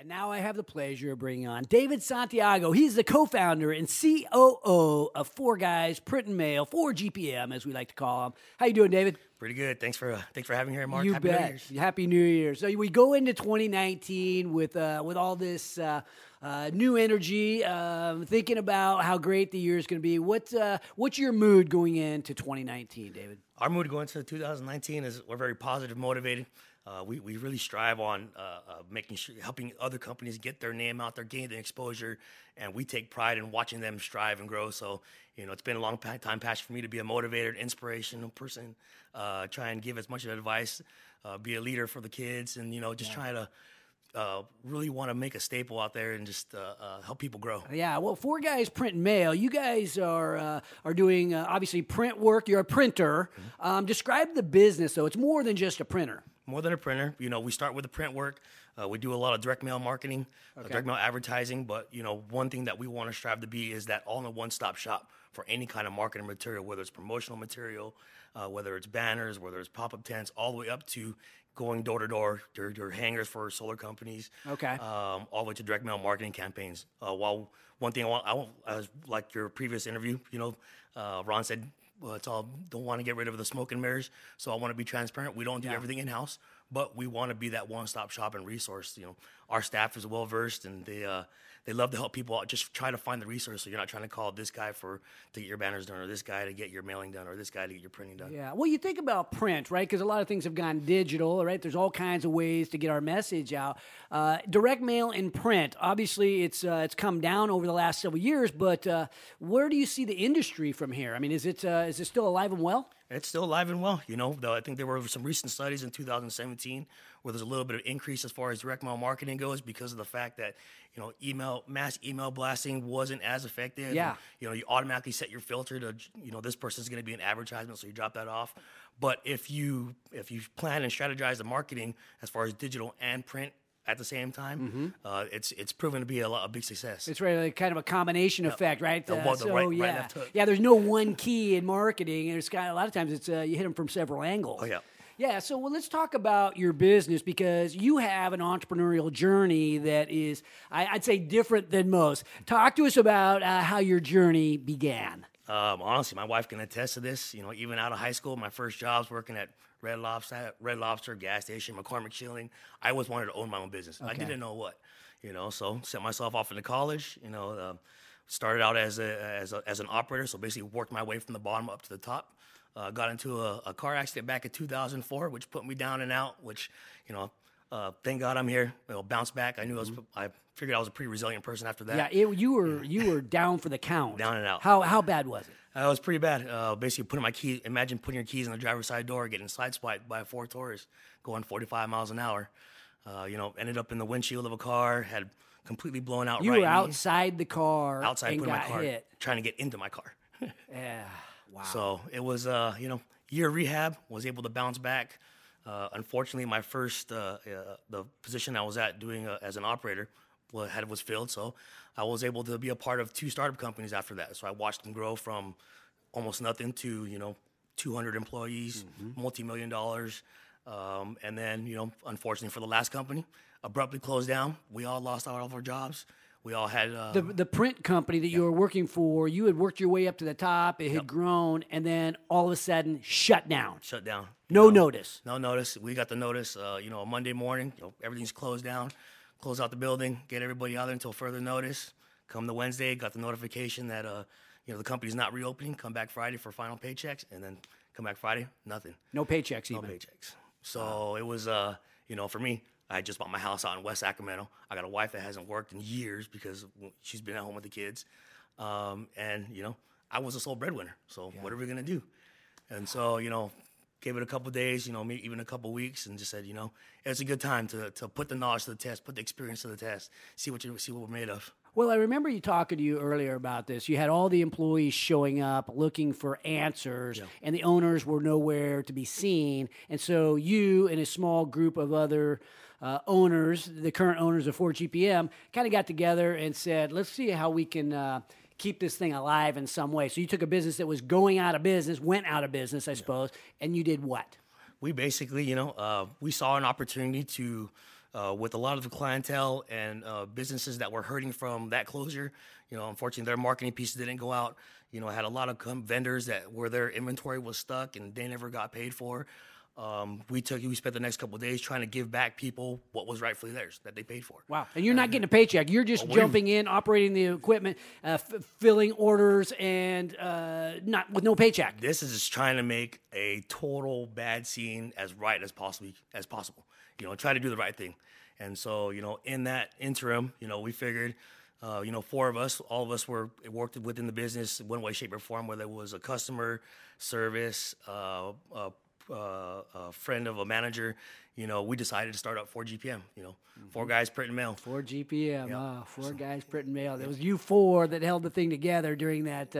And now I have the pleasure of bringing on David Santiago. He's the co-founder and COO of Four Guys Print and Mail, 4GPM, as we like to call him. How you doing, David? Pretty good. Thanks for having me here, Mark. You Happy bet. New Year's. Happy New Year. So we go into 2019 with all this new energy, thinking about how great the year is going to be. What's your mood going into 2019, David? Our mood going into 2019 is we're very positive, motivated. We really strive on making sure, helping other companies get their name out there, gain the exposure, and we take pride in watching them strive and grow. So, it's been a long time passion for me to be a motivated, inspirational person, try and give as much advice, be a leader for the kids, and, try to really want to make a staple out there and just help people grow. Yeah, well, Four Guys Print and Mail, you guys are doing, obviously, print work. You're a printer. Describe the business, though. It's more than just a printer. More than a printer. We start with the print work. We do a lot of direct mail marketing, direct mail advertising. But, one thing that we want to strive to be is that all in one-stop shop for any kind of marketing material, whether it's promotional material, whether it's banners, whether it's pop-up tents, all the way up to going door to door, your hangers for solar companies, all the way to direct mail marketing campaigns. While one thing I like your previous interview, Ron said, well, don't want to get rid of the smoke and mirrors. So I want to be transparent. We don't do everything in house, but we want to be that one-stop shop and resource. Our staff is well versed, and they love to help people out. Just try to find the resource, so you're not trying to call this guy to get your banners done, or this guy to get your mailing done, or this guy to get your printing done. Yeah, well, you think about print, right? Because a lot of things have gone digital, right? There's all kinds of ways to get our message out. Direct mail and print, obviously, it's come down over the last several years. But where do you see the industry from here? I mean, is it still alive and well? It's still alive and well, though I think there were some recent studies in 2017 where there's a little bit of increase as far as direct mail marketing goes because of the fact that, mass email blasting wasn't as effective. Yeah. And, you automatically set your filter to, this person's going to be an advertisement, so you drop that off. But if you plan and strategize the marketing as far as digital and print at the same time, it's proven to be a big success. It's really kind of a combination effect, right? The right, left hook. Yeah, there's no one key in marketing. There's a lot of times it's you hit them from several angles. Oh, yeah. Yeah, so let's talk about your business because you have an entrepreneurial journey that is, I'd say, different than most. Talk to us about how your journey began. Honestly, my wife can attest to this. Even out of high school, my first jobs working at Red Lobster, gas station, McCormick Shilling. I always wanted to own my own business. I didn't know what, so set myself off into college. Started out as an operator, so basically worked my way from the bottom up to the top. Got into a car accident back in 2004, which put me down and out. Which, thank God I'm here. Bounced back. I figured I was a pretty resilient person after that. Yeah, you were down for the count. Down and out. How bad was it? It was pretty bad. Basically, imagine putting your keys in the driver's side door, getting sideswiped by a Ford Taurus, going 45 miles an hour. Ended up in the windshield of a car, had completely blown out. You were outside the car, outside and putting got my car, hit. trying to get into my car. Yeah. Wow. So it was, year of rehab, was able to bounce back. Unfortunately, my first, the position I was at doing as an operator was filled. So I was able to be a part of 2 startup companies after that. So I watched them grow from almost nothing to, 200 employees, multi-million dollars. And then, unfortunately for the last company, abruptly closed down. We all lost all of our jobs. We all had the print company that you were working for. You had worked your way up to the top. It had grown, and then all of a sudden, shut down. Shut down. No notice. No notice. We got the notice. A Monday morning, everything's closed down. Close out the building. Get everybody out there until further notice. Come to Wednesday, got the notification that the company's not reopening. Come back Friday for final paychecks, and then come back Friday, nothing. No paychecks even. No paychecks. So it was for me. I just bought my house out in West Sacramento. I got a wife that hasn't worked in years because she's been at home with the kids. And, I was a sole breadwinner. So what are we going to do? And so, gave it a couple of days, maybe even a couple of weeks, and just said, it's a good time to put the knowledge to the test, put the experience to the test, see what we're made of. Well, I remember you talking to you earlier about this. You had all the employees showing up looking for answers, and the owners were nowhere to be seen. And so you and a small group of other owners, the current owners of 4GPM, kind of got together and said, let's see how we can keep this thing alive in some way. So you took a business that was going out of business, went out of business, I suppose, and you did what? We basically, we saw an opportunity to with a lot of the clientele and businesses that were hurting from that closure. Unfortunately, their marketing pieces didn't go out. I had a lot of vendors where their inventory was stuck and they never got paid for. We spent the next couple of days trying to give back people what was rightfully theirs that they paid for. Wow. And you're not getting a paycheck. You're just jumping in, operating the equipment, filling orders, and not with no paycheck. This is just trying to make a total bad scene as right as possible. Try to do the right thing. And so, in that interim, we figured, four of us, all of us worked within the business one way, shape, or form, whether it was a customer service, a friend of a manager. We decided to start up 4GPM. Four guys printing mail. 4GPM. Yep. Four guys printing mail. It was you four that held the thing together during that,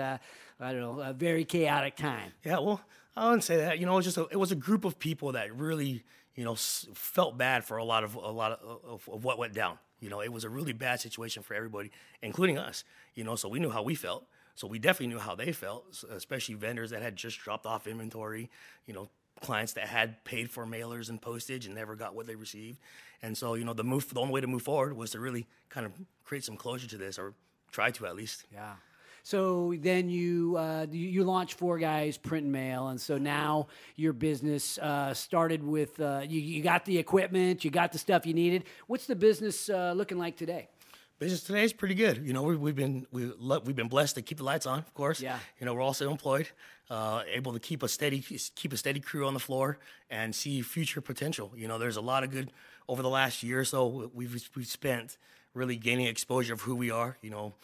a very chaotic time. Yeah, well, I wouldn't say that. It was a group of people that really, felt bad for a lot of what went down. It was a really bad situation for everybody, including us. So we knew how we felt. So we definitely knew how they felt, especially vendors that had just dropped off inventory. Clients that had paid for mailers and postage and never got what they received. And so, the only way to move forward was to really kind of create some closure to this, or try to at least. Yeah. So then you launched Four Guys Print and Mail, and so now your business started with you got the equipment, you got the stuff you needed. What's the business looking like today? Business today is pretty good. We've been blessed to keep the lights on, of course. Yeah. We're also employed, able to keep a steady crew on the floor and see future potential. There's a lot of good over the last year or so. We've spent really gaining exposure of who we are.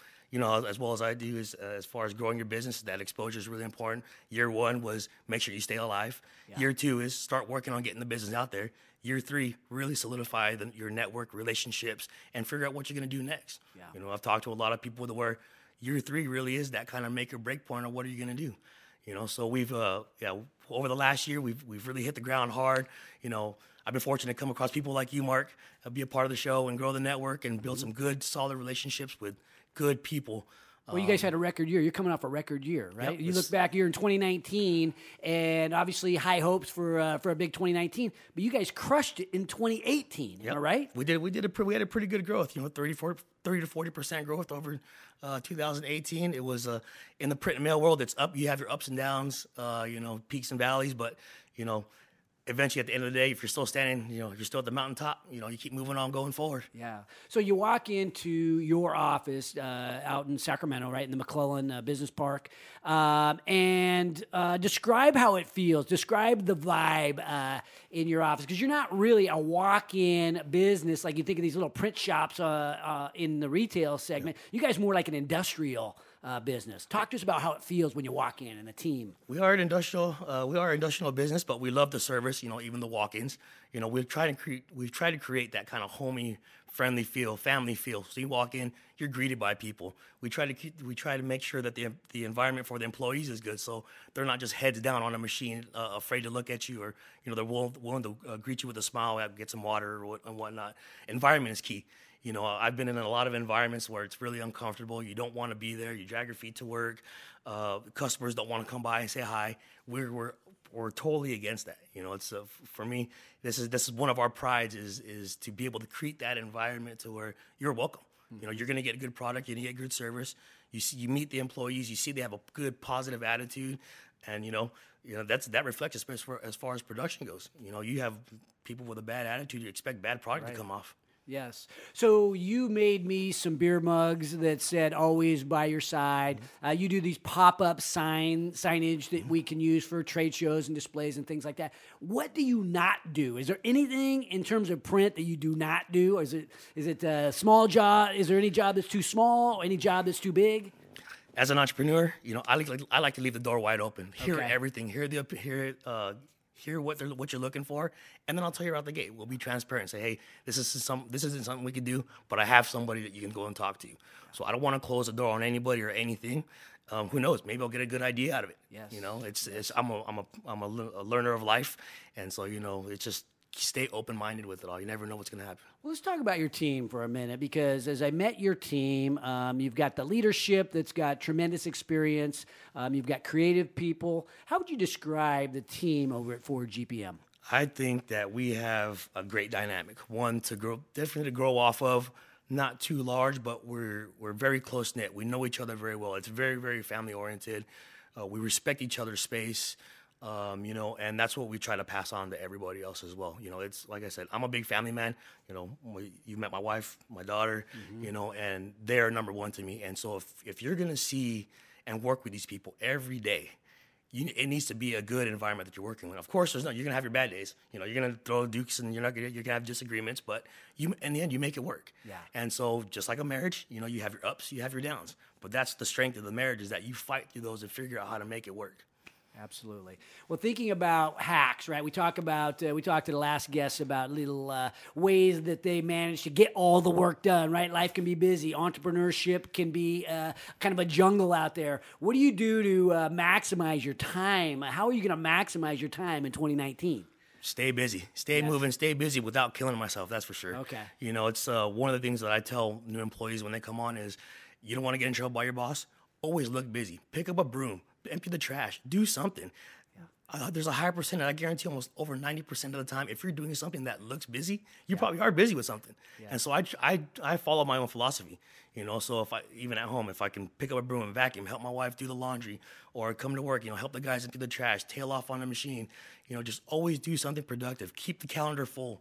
As well as I do, as far as growing your business, that exposure is really important. Year one was make sure you stay alive. Yeah. Year two is start working on getting the business out there. Year three, really solidify your network relationships and figure out what you're going to do next. Yeah. I've talked to a lot of people where year three really is that kind of make or break point on what are you going to do. So we've over the last year we've really hit the ground hard. I've been fortunate to come across people like you, Mark, be a part of the show and grow the network and build some good, solid relationships with good people. Well, you guys had a record year. You're coming off a record year, right? Yep, you look back here in 2019, and obviously high hopes for a big 2019. But you guys crushed it in 2018. Yep. Am I right? We did. We had a pretty good growth. 30 to 40% growth over 2018. It was in the print and mail world. It's up. You have your ups and downs. Peaks and valleys. But eventually, at the end of the day, if you're still standing, you're still at the mountaintop, you keep moving on, going forward. Yeah. So you walk into your office out in Sacramento, right, in the McClellan Business Park, and describe how it feels. Describe the vibe in your office, because you're not really a walk-in business like you think of these little print shops in the retail segment. You guys more like an industrial business. Talk to us about how it feels when you walk in and a team. We are an industrial business, but we love the service. Even the walk-ins. We've tried to create that kind of homey, friendly feel, family feel. So you walk in, you're greeted by people. We try to make sure that the environment for the employees is good, so they're not just heads down on a machine, afraid to look at you, or they're willing to greet you with a smile, get some water and whatnot. Environment is key. I've been in a lot of environments where it's really uncomfortable. You don't want to be there. You drag your feet to work. Customers don't want to come by and say hi. We're totally against that. It's for me, this is one of our prides is to be able to create that environment to where you're welcome. You're going to get a good product. You're going to get good service. You meet the employees. You see they have a good, positive attitude, and that reflects as far as production goes. You have people with a bad attitude. You expect bad product to come off. Yes. So you made me some beer mugs that said "Always by your side." You do these pop-up signage that we can use for trade shows and displays and things like that. What do you not do? Is there anything in terms of print that you do not do? Or is it a small job? Is there any job that's too small? Or any job that's too big? As an entrepreneur, I like to leave the door wide open. Hear everything. Hear what you're looking for, and then I'll tell you right out the gate. We'll be transparent and say, hey, this isn't something we can do, but I have somebody that you can go and talk to. So I don't want to close the door on anybody or anything. Who knows? Maybe I'll get a good idea out of it. Yes. I'm a learner of life, and so it's just stay open-minded with it all. You never know what's going to happen. Well, let's talk about your team for a minute, because as I met your team, you've got the leadership that's got tremendous experience. You've got creative people. How would you describe the team over at 4GPM? I think that we have a great dynamic. One to grow, definitely to grow off of. Not too large, but we're very close knit. We know each other very well. It's very, very family oriented. We respect each other's space, you know, and that's what we try to pass on to everybody else as well. You know, it's like I said, I'm a big family man. You know, you met my wife, my daughter, you know, and they're number one to me. And so if you're gonna see and work with these people every day, it needs to be a good environment that you're working with. Of course, you're gonna have your bad days. You know, you're gonna throw dukes and you're gonna have disagreements, but in the end, you make it work. Yeah. And so, just like a marriage, you know, you have your ups, you have your downs, but that's the strength of the marriage is that you fight through those and figure out how to make it work. Absolutely. Well, thinking about hacks, right? We talked to the last guests about little ways that they manage to get all the work done, right? Life can be busy. Entrepreneurship can be kind of a jungle out there. What do you do to maximize your time? How are you going to maximize your time in 2019? Stay busy, stay moving, stay busy without killing myself. That's for sure. Okay. You know, it's one of the things that I tell new employees when they come on is you don't want to get in trouble by your boss. Always look busy. Pick up a broom, empty the trash, do something. There's a higher percentage, I guarantee almost over 90% of the time, if you're doing something that looks busy, you probably are busy with something. Yeah. And so I follow my own philosophy, you know, so even at home, if I can pick up a broom and vacuum, help my wife do the laundry, or come to work, you know, help the guys empty the trash, tail off on the machine, you know, just always do something productive. Keep the calendar full.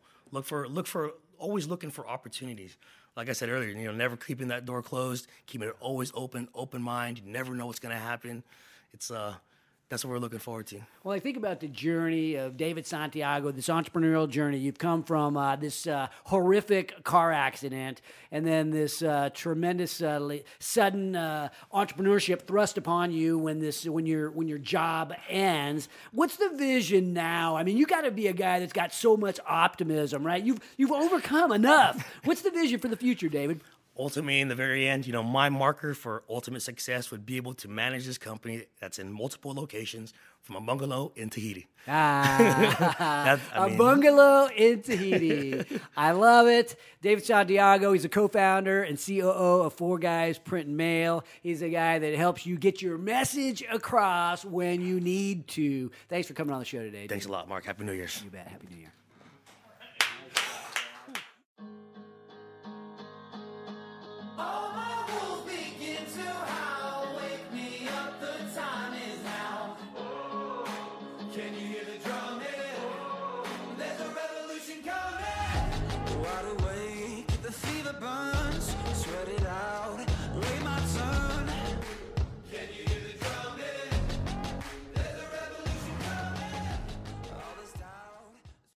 Always looking for opportunities. Like I said earlier, you know, never keeping that door closed, keeping it always open mind. You never know what's going to happen. It's that's what we're looking forward to. Well, I think about the journey of David Santiago, this entrepreneurial journey. You've come from this horrific car accident and then this tremendous sudden entrepreneurship thrust upon you when your job ends. What's the vision now? I mean, you got to be a guy that's got so much optimism, right? You've overcome enough. What's the vision for the future, David? Ultimately, in the very end, you know, my marker for ultimate success would be able to manage this company that's in multiple locations from a bungalow in Tahiti. A bungalow in Tahiti. I love it. David Santiago, he's a co-founder and COO of 4Guys Print and Mail. He's a guy that helps you get your message across when you need to. Thanks for coming on the show today, David. Thanks a lot, Mark. Happy New Year. You bet. Happy New Year. Wide awake, the fever burns, sweat it out.